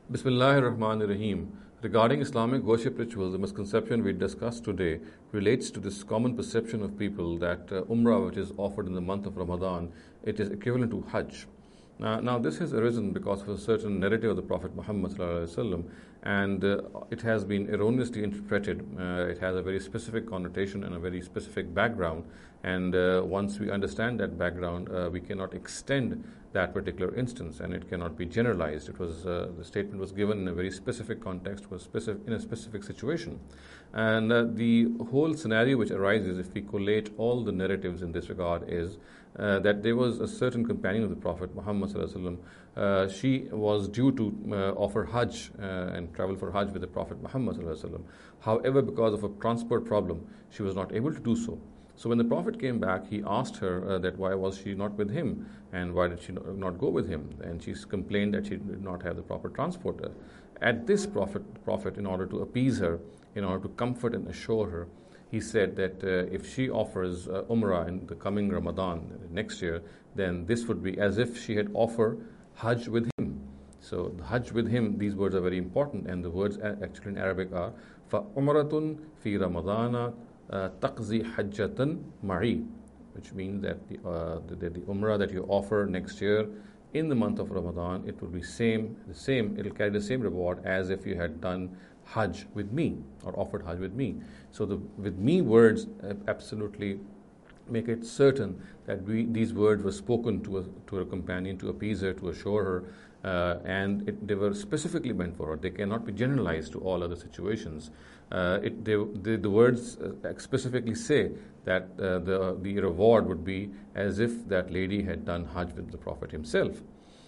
Bismillahir Rahmanir Rahim. Regarding Islamic worship rituals, the misconception we discussed today relates to this common perception of people that Umrah, which is offered in the month of Ramadan, it is equivalent to Hajj. Now, this has arisen because of a certain narrative of the Prophet Muhammad ﷺ, and it has been erroneously interpreted. It has a very specific connotation and a very specific background, and once we understand that background, we cannot extend that particular instance, and it cannot be generalized. It was the statement was given in a very specific context, was specific in a specific situation, and the whole scenario which arises if we collate all the narratives in this regard is that there was a certain companion of the Prophet Muhammad ﷺ. She was due to offer Hajj and travel for Hajj with the Prophet Muhammad ﷺ. However, because of a transport problem, she was not able to do so. So when the Prophet came back, he asked her that why was she not with him and why did she not go with him? And she complained that she did not have the proper transporter. At this Prophet, in order to appease her, in order to comfort and assure her, he said that if she offers Umrah in the coming Ramadan next year, then this would be as if she had offered Hajj with him. So the Hajj with him, these words are very important, and the words actually in Arabic are فَأُمْرَةٌ فِي رَمَضَانَ تَقْزِي حَجَّةً مَعِي, which means that the Umrah that you offer next year in the month of Ramadan, it will be the same, it will carry the same reward as if you had done Hajj with me or offered Hajj with me. So the with me words absolutely make it certain that these words were spoken to her companion to appease her, to assure her, and they were specifically meant for her. They cannot be generalized to all other situations. The words specifically say that the reward would be as if that lady had done Hajj with the Prophet himself.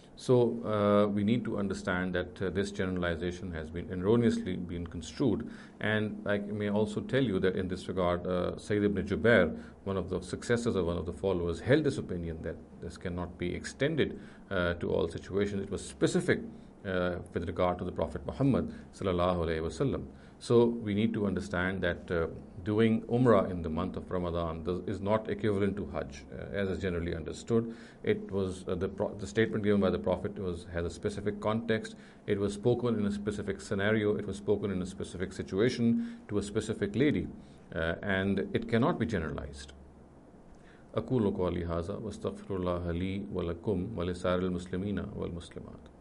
So we need to understand that this generalization has been erroneously been construed, and I may also tell you that in this regard, Sayyid ibn Jubair, one of the successors of one of the followers, held this opinion that this cannot be extended to all situations. It was specific with regard to the Prophet Muhammad sallallahu alaihi wasallam. So we need to understand that doing Umrah in the month of Ramadan is not equivalent to Hajj, as is generally understood. It was the statement given by the Prophet has a specific context. It was spoken in a specific scenario. It was spoken in a specific situation to a specific lady, and it cannot be generalized. أقول قولي هذا واستغفر الله لي ولكم ولسائر المسلمين والمسلمات.